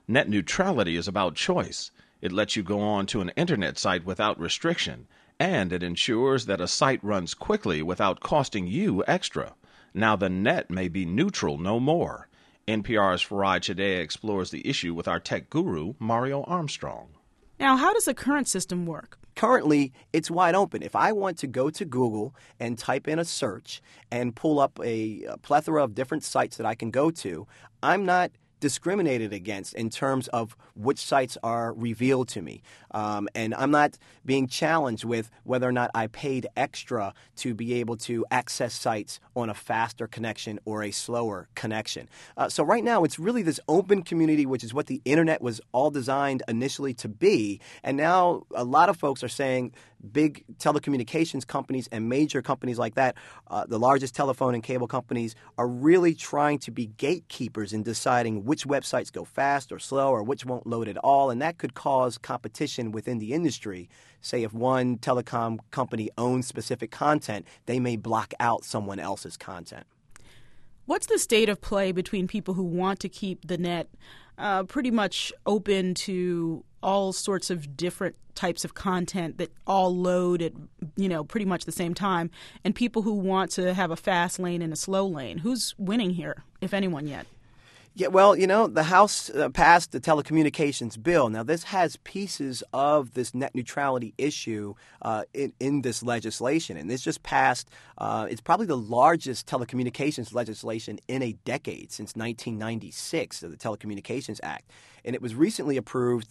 Net neutrality is about choice. It lets you go on to an internet site without restriction, and it ensures that a site runs quickly without costing you extra. Now the net may be neutral no more. NPR's Faraj Today explores the issue with our tech guru, Mario Armstrong. Now, how does the current system work? Currently, it's wide open. If I want to go to Google and type in a search and pull up a plethora of different sites that I can go to, I'm not discriminated against in terms of which sites are revealed to me. And I'm not being challenged with whether or not I paid extra to be able to access sites on a faster connection or a slower connection. So right now, it's really this open community, which is what the internet was all designed initially to be. And now a lot of folks are saying big telecommunications companies and major companies like that, the largest telephone and cable companies, are really trying to be gatekeepers in deciding which websites go fast or slow or which won't load at all. And that could cause competition within the industry. Say if one telecom company owns specific content, they may block out someone else's content. What's the state of play between people who want to keep the net pretty much open to all sorts of different types of content that all load at, pretty much the same time, and people who want to have a fast lane and a slow lane? Who's winning here, if anyone yet? Yeah, well, the House passed the telecommunications bill. Now, this has pieces of this net neutrality issue in this legislation. And this just passed, it's probably the largest telecommunications legislation in a decade, since 1996, the Telecommunications Act. And it was recently approved,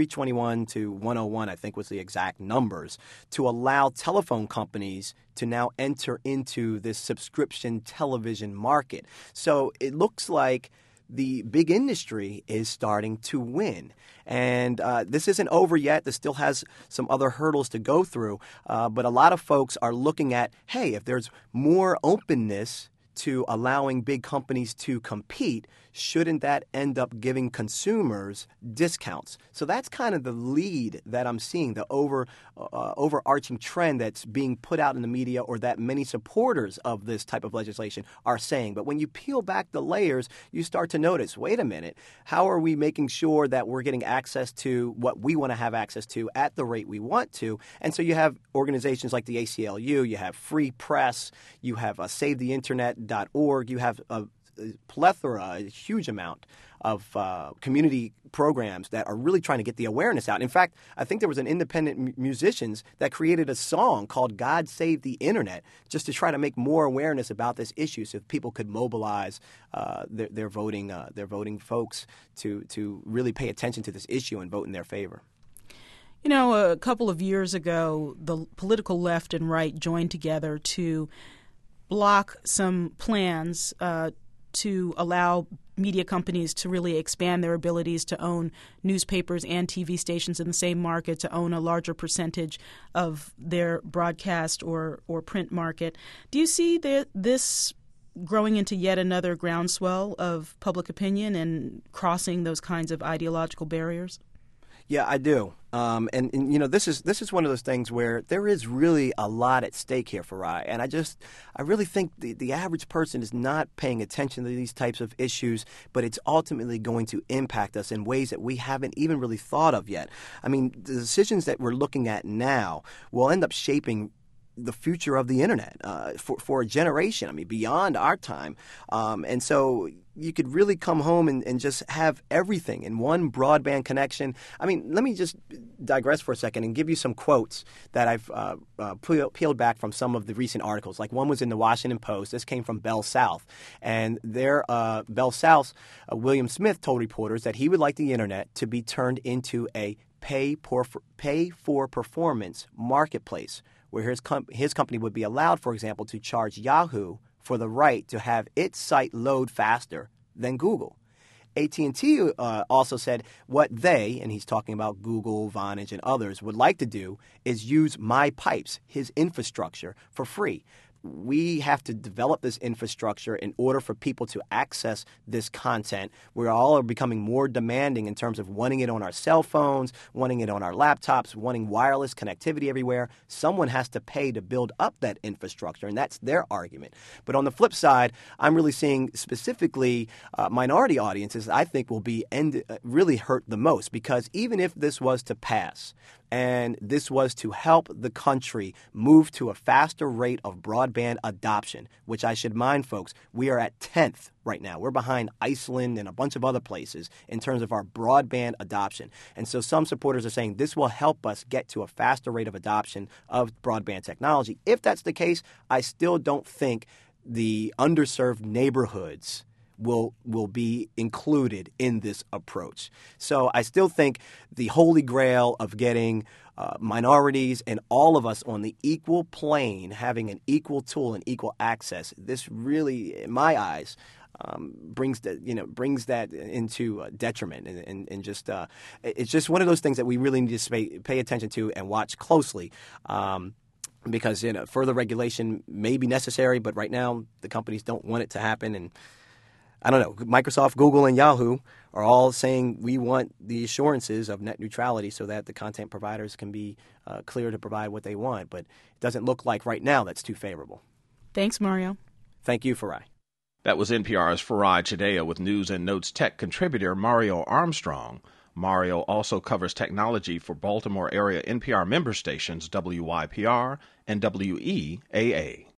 321 to 101, I think was the exact numbers, to allow telephone companies to now enter into this subscription television market. So it looks like the big industry is starting to win. And this isn't over yet. This still has some other hurdles to go through. But a lot of folks are looking at, hey, if there's more openness to allowing big companies to compete, shouldn't that end up giving consumers discounts? So that's kind of the lead that I'm seeing, the overarching trend that's being put out in the media, or that many supporters of this type of legislation are saying. But when you peel back the layers, you start to notice, wait a minute, how are we making sure that we're getting access to what we want to have access to at the rate we want to? And so you have organizations like the ACLU, you have Free Press, you have SaveTheInternet.org, you have a plethora, a huge amount of community programs that are really trying to get the awareness out. In fact, I think there was an independent musicians that created a song called God Save the Internet just to try to make more awareness about this issue, so people could mobilize their voting folks to really pay attention to this issue and vote in their favor. A couple of years ago, the political left and right joined together to block some plans to allow media companies to really expand their abilities to own newspapers and TV stations in the same market, to own a larger percentage of their broadcast or print market. Do you see this growing into yet another groundswell of public opinion and crossing those kinds of ideological barriers? Yeah, I do. And this is one of those things where there is really a lot at stake here for Rye. And I really think the average person is not paying attention to these types of issues, but it's ultimately going to impact us in ways that we haven't even really thought of yet. I mean, the decisions that we're looking at now will end up shaping the future of the internet for a generation, I mean, beyond our time. And so you could really come home and just have everything in one broadband connection. I mean, let me just digress for a second and give you some quotes that I've peeled back from some of the recent articles. Like one was in the Washington Post. This came from Bell South. And there, Bell South's William Smith told reporters that he would like the internet to be turned into a pay-for-performance marketplace, where his company would be allowed, for example, to charge Yahoo for the right to have its site load faster than Google. AT&T also said what they, and he's talking about Google, Vonage, and others, would like to do is use My Pipes, his infrastructure, for free. we have to develop this infrastructure in order for people to access this content. We all are becoming more demanding in terms of wanting it on our cell phones, wanting it on our laptops, wanting wireless connectivity everywhere. Someone has to pay to build up that infrastructure, and that's their argument. But on the flip side, I'm really seeing specifically minority audiences I think will be really hurt the most, because even if this was to pass and this was to help the country move to a faster rate of broadband adoption, which I should mind, folks, we are at 10th right now. We're behind Iceland and a bunch of other places in terms of our broadband adoption. And so some supporters are saying this will help us get to a faster rate of adoption of broadband technology. If that's the case, I still don't think the underserved neighborhoods will be included in this approach. So I still think the holy grail of getting minorities and all of us on the equal plane, having an equal tool and equal access, this really, in my eyes, brings that into detriment, and just it's just one of those things that we really need to pay attention to and watch closely. Because further regulation may be necessary, but right now the companies don't want it to happen. And I don't know, Microsoft, Google, and Yahoo are all saying we want the assurances of net neutrality so that the content providers can be clear to provide what they want. But it doesn't look like right now that's too favorable. Thanks, Mario. Thank you, Farai. That was NPR's Farai Chideya with News and Notes tech contributor Mario Armstrong. Mario also covers technology for Baltimore area NPR member stations WYPR and WEAA.